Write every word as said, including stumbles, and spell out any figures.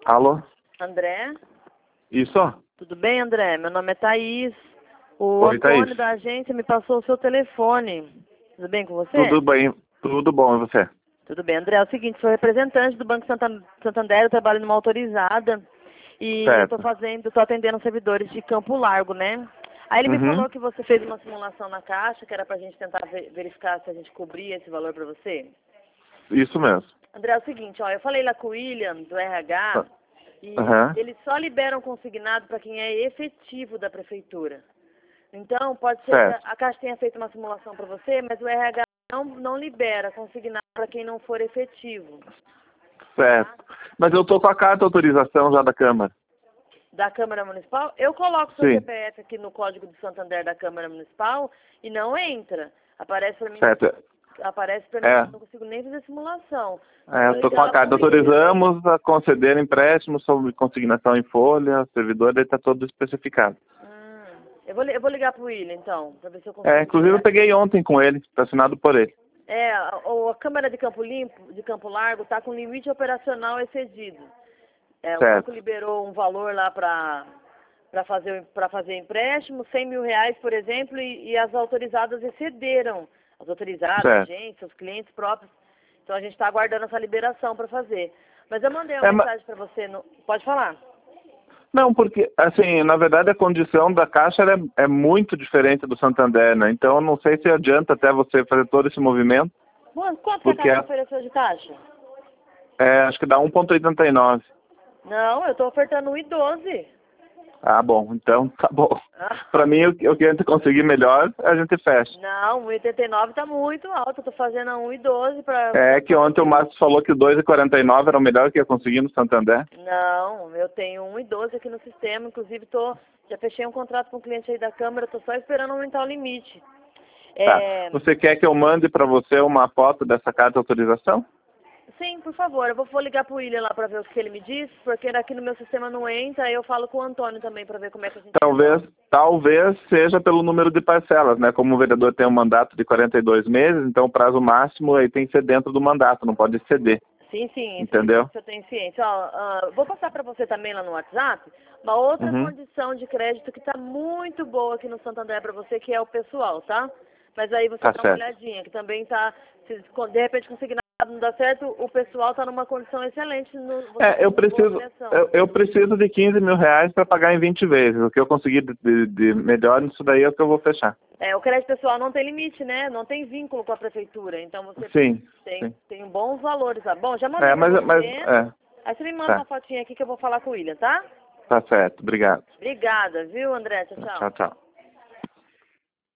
Alô? André? Isso? Tudo bem, André? Meu nome é Thaís. O Oi, Antônio Thaís. da agência me passou o seu telefone. Tudo bem com você? Tudo bem, tudo bom, e você? Tudo bem, André. É o seguinte, sou representante do Banco Santan- Santander, eu trabalho numa autorizada e eu Certo. estou fazendo, estou atendendo servidores de Campo Largo, né? Aí ele me Uhum. falou que você fez uma simulação na Caixa, que era pra gente tentar ve- verificar se a gente cobria esse valor pra você. Isso mesmo. André, é o seguinte, ó, eu falei lá com o William, do R H, e Aham. eles só liberam consignado para quem é efetivo da prefeitura. Então, pode ser que Certo. a Caixa tenha feito uma simulação para você, mas o R H não, não libera consignado para quem não for efetivo. Certo. Mas eu tô com a carta de autorização já da Câmara. Da Câmara Municipal, eu coloco seu Sim. C P F aqui no código do Santander da Câmara Municipal e não entra. Aparece para mim, Certo. aparece para mim É. que eu não consigo nem fazer simulação. É, eu Vou tô com a ligar carta. pro William. Autorizamos a conceder empréstimo sob consignação em folha, servidor, ele tá todo especificado. Hum, eu, vou, li- eu vou ligar pro William, então, para ver se eu consigo. É, inclusive eu peguei ontem com ele, tá assinado por ele. É, a, a Câmara de Campo Limpo, de Campo Largo, está com limite operacional excedido. É, o Certo. banco liberou um valor lá para para fazer para fazer empréstimo, cem mil reais, por exemplo, e, e as autorizadas excederam. As autorizadas, Certo. agências, os clientes próprios. Então a gente está aguardando essa liberação para fazer. Mas eu mandei uma É, ma- mensagem para você. No, pode falar? Não, porque, assim, na verdade a condição da Caixa ela é, é muito diferente do Santander, né? Então eu não sei se adianta até você fazer todo esse movimento, Bom, quanto que a porque Caixa é, ofereceu de taxa? é, acho que dá um vírgula oitenta e nove. Não, eu estou ofertando um e doze. Ah, bom, então tá bom. Ah. Pra mim, o que o que a gente conseguir melhor, a gente fecha. Não, um e oitenta e nove está muito alto. Eu tô fazendo a um e doze para... É que ontem o Márcio falou que o dois vírgula quarenta e nove era o melhor que ia conseguir no Santander. Não, eu tenho um e doze aqui no sistema. Inclusive, tô, já fechei um contrato com um cliente aí da Câmara. Estou só esperando aumentar o limite. Tá. É, Você quer que eu mande pra você uma foto dessa carta de autorização? sim, por favor. Eu vou, vou ligar pro William lá para ver o que ele me diz, porque aqui no meu sistema não entra. Aí eu falo com o Antônio também para ver como é que a gente... Talvez, talvez seja pelo número de parcelas, né? Como o vereador tem um mandato de quarenta e dois meses, então o prazo máximo aí tem que ser dentro do mandato, não pode exceder. Sim, sim, Entendeu? isso eu tenho ciência. Ó, ah, vou passar para você também lá no WhatsApp uma outra Uhum. condição de crédito que está muito boa aqui no Santander para você, que é o pessoal, tá? Mas aí você Tá dá uma certo. olhadinha, que também tá, se de repente conseguir nada não dá certo, o pessoal está numa condição excelente. No, você É, tem eu uma boa preciso, avaliação. eu, eu preciso de quinze mil reais para pagar em vinte vezes. O que eu conseguir de, de, de melhor nisso daí é o que eu vou fechar. É, o crédito pessoal não tem limite, né? Não tem vínculo com a prefeitura, então você Sim, tem, sim. tem bons valores, tá bom? Já mandei É, para mas, você. mas, é, Aí você me manda tá, uma fotinha aqui que eu vou falar com o William, tá? tá certo. Obrigado. Obrigada, viu, André? Tchau, tchau. Tchau, tchau.